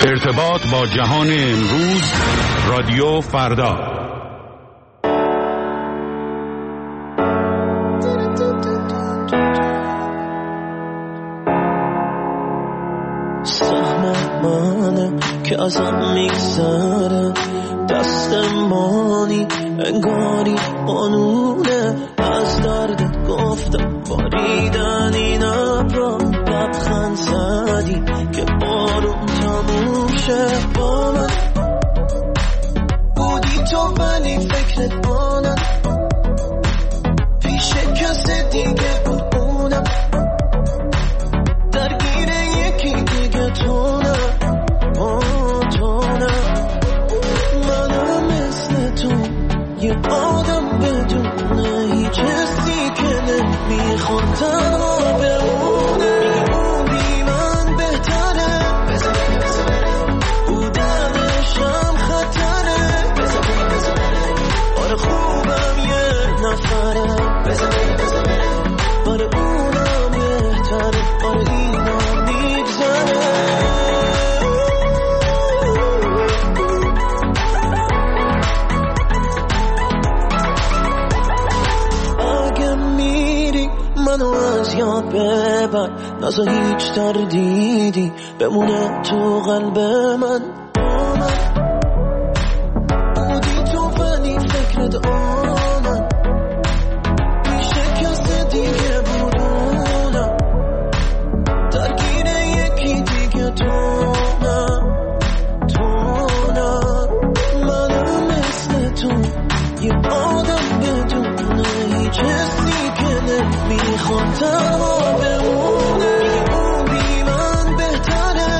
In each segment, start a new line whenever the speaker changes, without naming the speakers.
ارتباط با جهان امروز، رادیو فردا.
سهم منه که ازم میگذره، دستمانی انگاری قانونه. از دردت گفتم باریدن این ابرا، لبخند زدی که بارون تموم شه. با من بودی تو ولی فکرت مانم، پیش کسی دیگه بود اونم، درگیر یکی دیگه تو نه. منم مثل تو یه آدم بدونه هیچ حسی که نمیخواد تنها بمونه. بی من بهتره، بودنشم خطره. آره خوبم یه نفره، آره اونم بهتره، آره اینم میگذره. منو از یاد ببر، نذار هیچ تردیدی بمونه تو قلب من. بودی تو ولی فکرت آمد، میشه کسی دیگه بودونم، درگیر یکی دیگه تو نه. منو مثل تو یه آدم بدونه هیچ حسی میخواد تنها بمونه. بی من بهتره،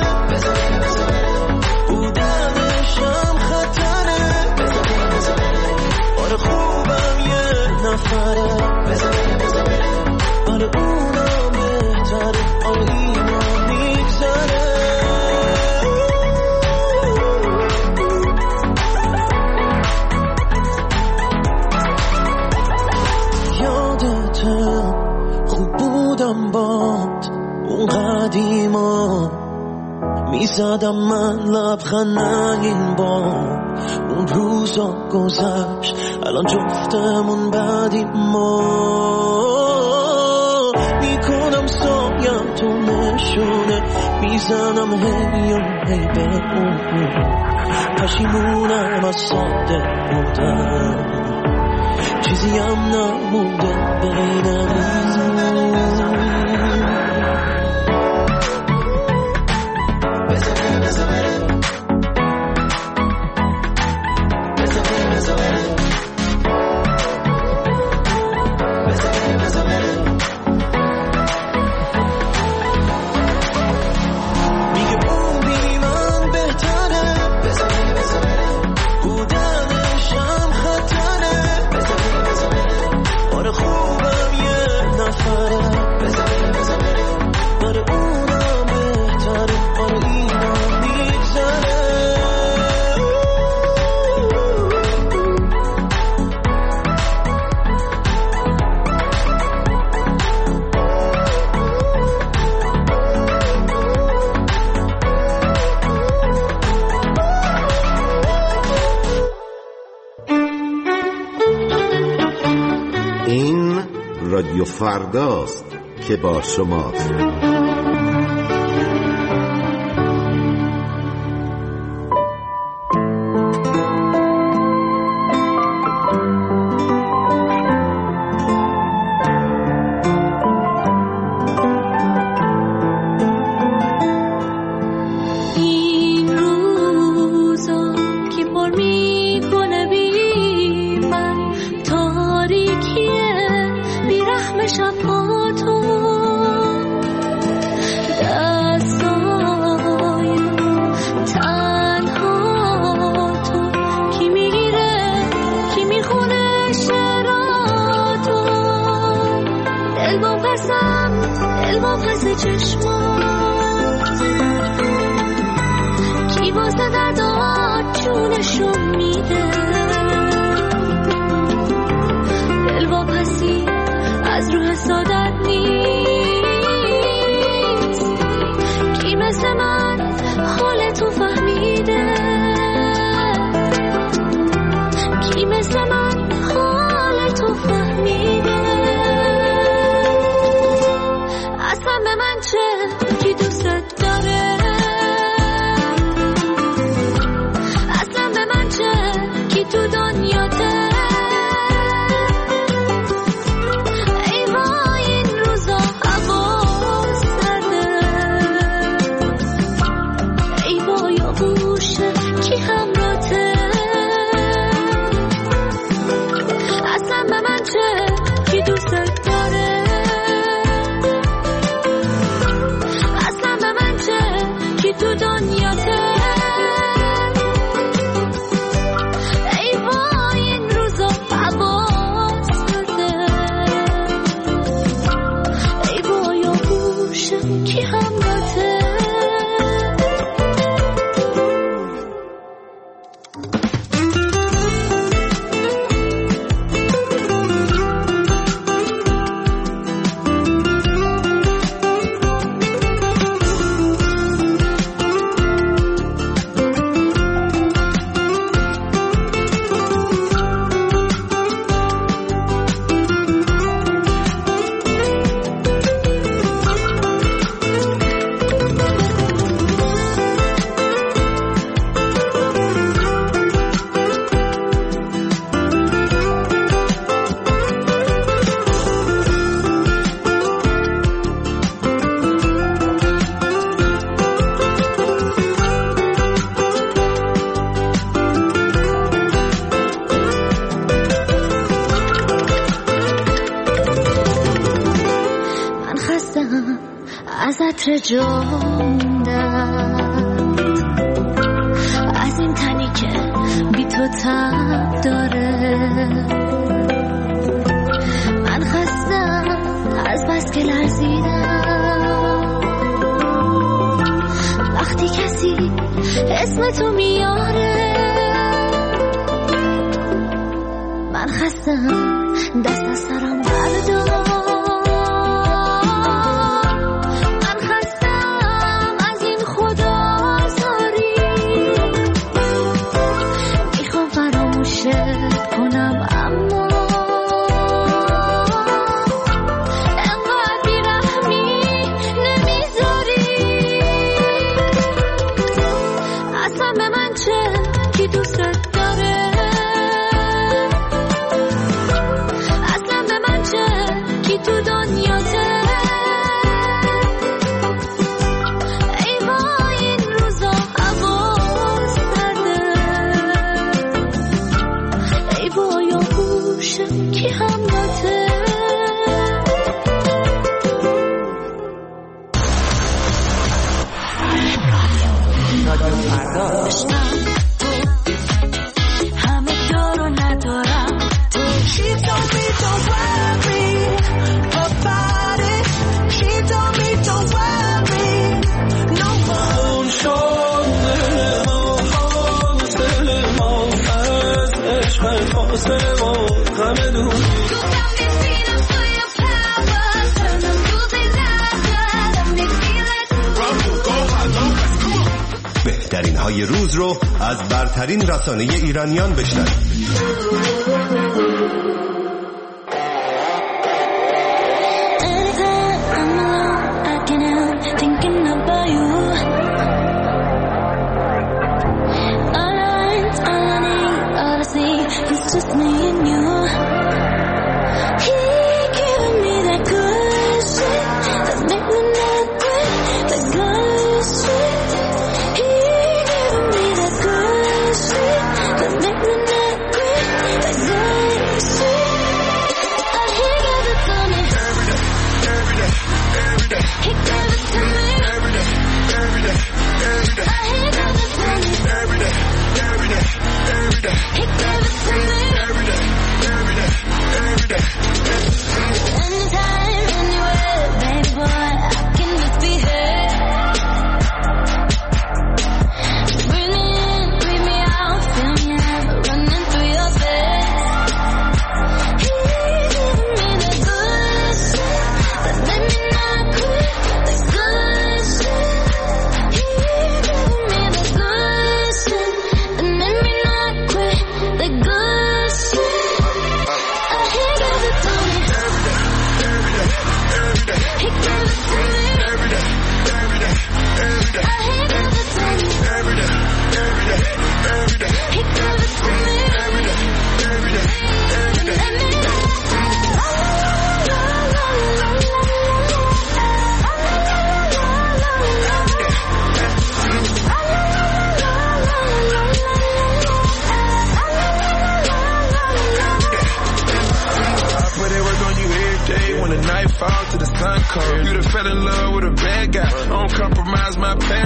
بودنشم خطره. آره خوبم یه نفره، آره اونم بهتره، آره اینم میگذره. یادته خوب بودم باد اون قدیما، میزدم من لبخند این بار. اون روزا گذشت الان جفتمون بعدیم ما. میکنم سایم تو نشونه، میزنم هی به اون. پشیمونم از ساده بودم، چیزی هم نمونده بینمون.
رادیو فرداست که با شماست.
مثل من حال تو فهمیده کی مثل من حال تو فهمیده اصلا به من چه کی دوست داره اصلا به من چه کی تو دنیاته ای وای این روزا هوا سرده ای وای آغوشه کی همراته اصلا به من چه کی دوست داره اصلا به من چه کی تو دنیاته ای وای این روزا هوا سرده ای وای آغوشه کی همراته از عطر جامدت از این تنی که بی تو تب داره من خستم از بس که لرزیدم وقتی کسی اسم تو میاره من خستم دست از سرم بردار کنم اما انقدر بیرحمی نمیذاری اصلا به من چه کی دوست داره اصلا به من چه کی تو دنیاته ای وای این روزا هوا سرده ای وای آغوشه کی همراته همه دارو ندارم She told me don't worry about it She told me don't worry no more فاصله ما همه دور
بهترین های روز رو از برترین رسانه ایرانیان بشنوید.
It's just me and you. He giving me that good shit that make me not quit. That good shit. He giving me that good shit that make me not quit. That good shit. And he gave it to me every day, every day, every day.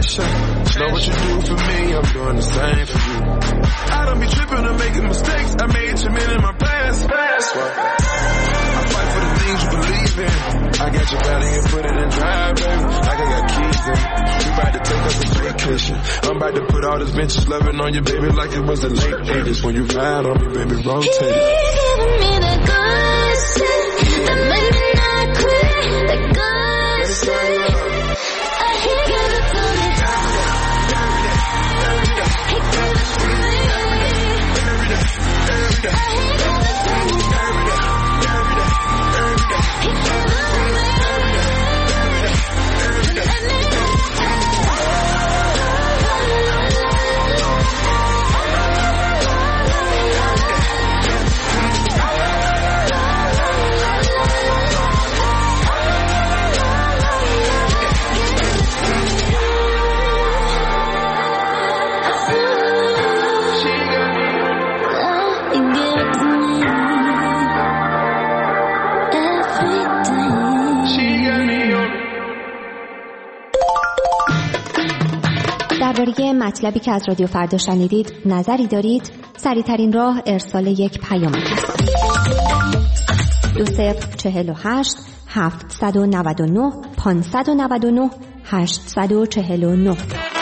shot. Know what you do for me, I'm doing the same for you. I don't be tripping or making mistakes. I made too many in my past. That's why I fight for the things you believe in. I got your body and put it in drive, baby. Like I got keys in. We about to take us a vacation. I'm about to put all this vintage loving on you, baby, like it was the late 80s. When you ride on me, baby, rotate it.
He's giving me that good shit that make me not quit. That good shit. He give it to me. He give it to me.
درباره مطلبی که از رادیو فردا شنیدید نظری دارید؟ سریع‌ترین راه ارسال یک پیامک است. 2048 799 599 849.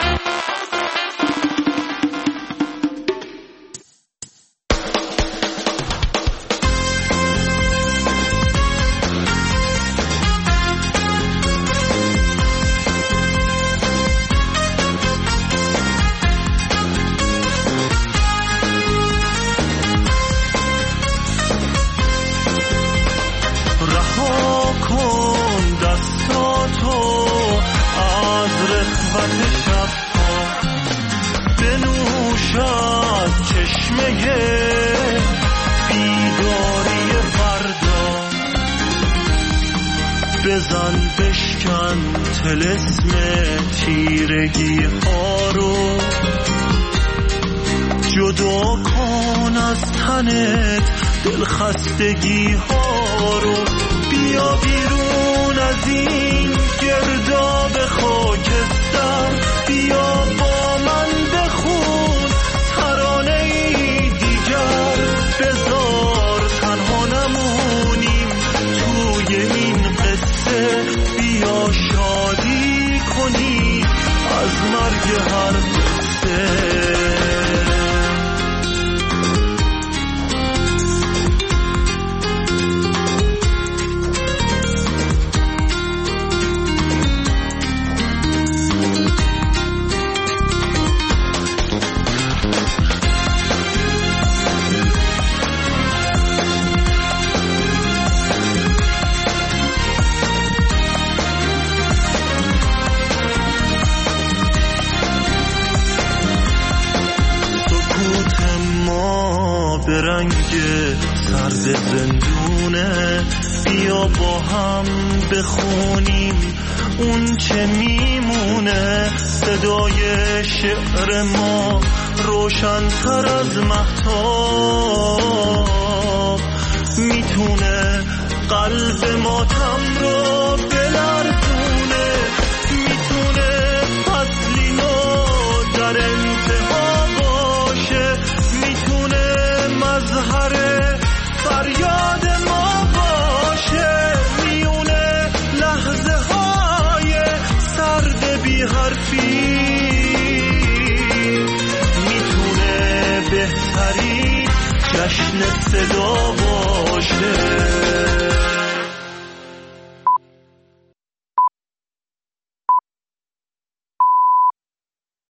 بزن بشکن طلسم تیرگی ها رو، جدا کن از تنت دلخستگی ها رو، بیا بیرون از این گرداب خاکستر، بیا با من بخون ترانه ای دیگر، بذار تنها نمونیم توی این قصه، بیا شادی کنی از مرگ هر قصه. به رنگ سرد زندونه، بیا با هم بخونیم اون چه میمونه، صدای شعر ما روشن‌تر از مهتاب، میتونه قلب ماتم رو بلرزونه، میتونه فصلی نو در انتها باشه، میتونه مظهر فریاد ما باشه، میونه لحظه های سرد بی حرفی، میتونه بهترین جشن صدا باشه.